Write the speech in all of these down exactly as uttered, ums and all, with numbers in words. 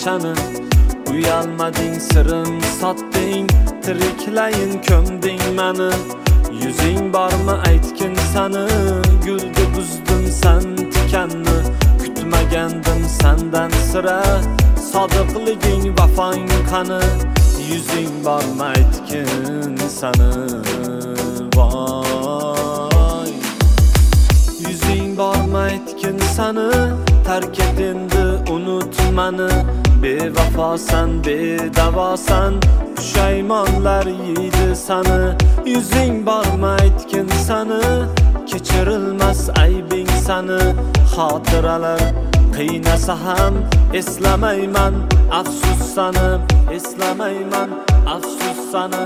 shani. Uyalmading, sirim sotding, tiriklayin ko'mding mani. Yuzing bormi aytgin sani, gulga buzdim san tikanni. Kutmagandim sandan sira, sodiqliging vafong qani. Yuzing bormi aytgin sani, voy. Yuzing bormi aytgin sani, tark et endi unut mani. Bevafosan, bedavosan, pushaymonlar yeydi sani. Yuzing bormi aytgin sani, kechirilmas aybing sani. Xotiralar qiynasa ham eslamayman, afsus sani. Eslamayman, afsus sani.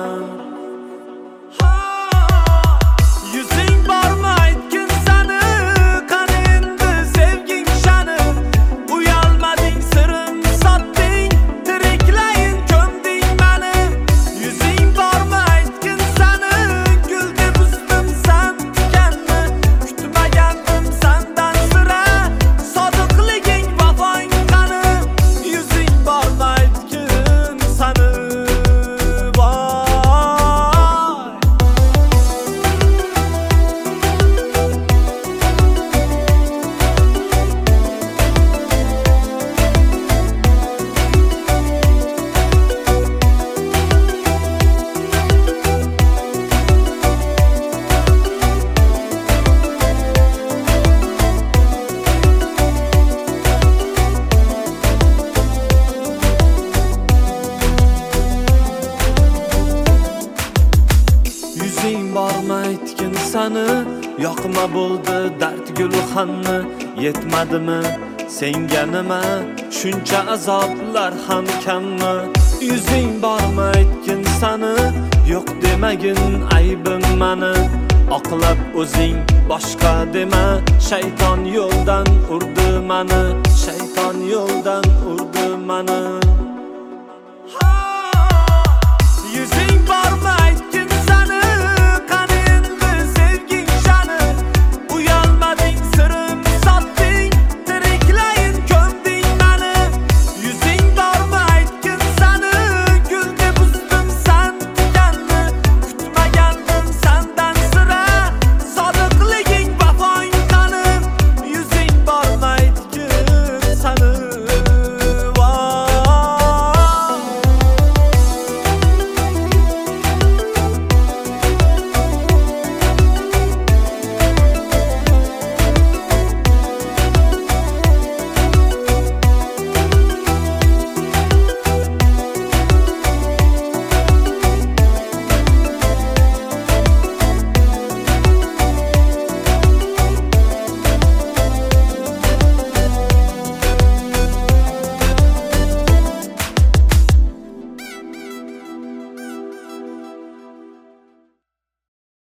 Yuzing bormi aytgin sani, qani endi sevging shani. Uyalmading, sirim sotding, tiriklayin ko'mding mani. Yuzing bormi aytgin sani, gulga buzdim san tikanni. Kutmagandim sandan sira, sodiqliging vafong qani. Yuzing bormi aytgin sani, voy. Yuzing bormi aytgin sani, yoqma bo'ldi dard gulxanni. Yetmadimi senga nima, shuncha azoblar ham kammi? Yuzing bormi aytgin sani, yo'q demagin aybim mani. Oqlab o'zing boshqa dema, shayton yo'ldan urdi mani. Shayton yo'ldan urdi mani.